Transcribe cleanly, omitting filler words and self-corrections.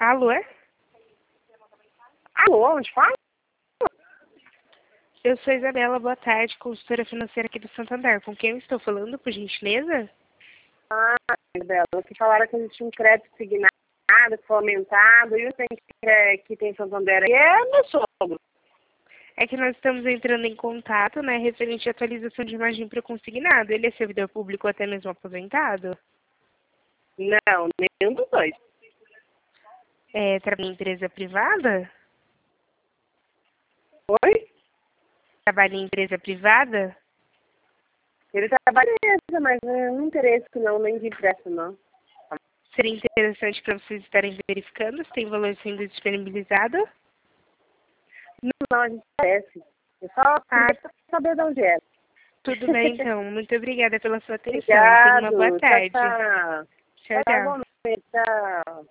Alô? Alô, onde fala? Eu sou Isabela, boa tarde, consultora financeira aqui do Santander. Com quem eu estou falando, por gentileza? Ah, Isabela, que falaram que a gente tinha um crédito signado, fomentado, e o que tem Santander aí é meu sogro. É que nós estamos entrando em contato, né, referente à atualização de imagem para o consignado. Ele é servidor público ou até mesmo aposentado? Não, nenhum dos dois. Trabalha em empresa privada? Oi? Trabalha em empresa privada? Ele trabalha em empresa, mas não interessa não, nem de impresso não. Seria interessante para vocês estarem verificando se tem valor sendo disponibilizado? Não, a gente parece. Eu só queria saber de onde é. Tudo bem, então. Muito obrigada pela sua atenção. Obrigado. Tenha uma boa tarde. Tchau, tchau. Tchau, Tá tchau. bom, tchau.